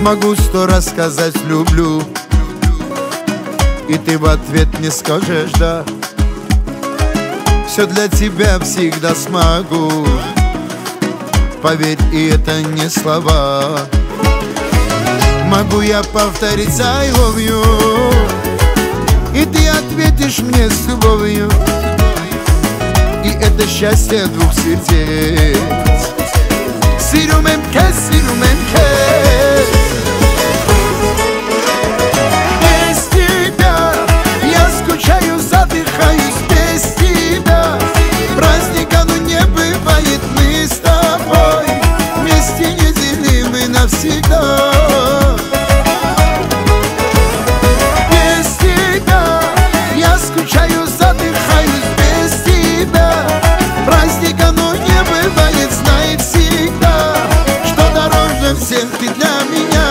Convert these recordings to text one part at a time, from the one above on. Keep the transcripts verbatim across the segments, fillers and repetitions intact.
Могу сто раз сказать люблю, и ты в ответ не скажешь да. Все для тебя всегда смогу, поверь, и это не слова. Могу я повторить I love you, и ты ответишь мне с любовью. И это счастье двух сердец. Сиру мемке, сиру мемке. Без тебя я скучаю, задыхаюсь. Без тебя праздника ну не бывает. Мы с тобой вместе неделимы навсегда. Без тебя я скучаю, задыхаюсь. Без тебя праздника ну не бывает. Знай всегда, что дороже всех ты для меня.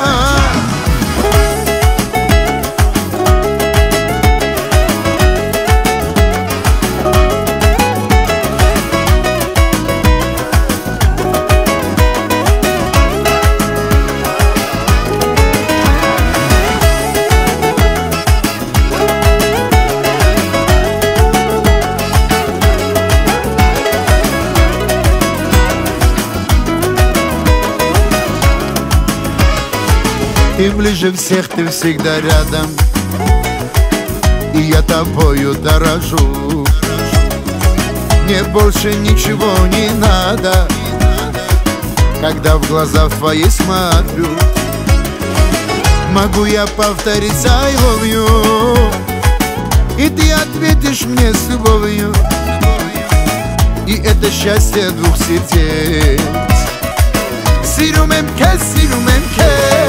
И ближе всех ты всегда рядом, и я тобою дорожу. Мне больше ничего не надо, когда в глаза твои смотрю. Могу я повторить I love you, и ты ответишь мне с любовью. И это счастье двух сердец. Сиру мемке, сиру мемке.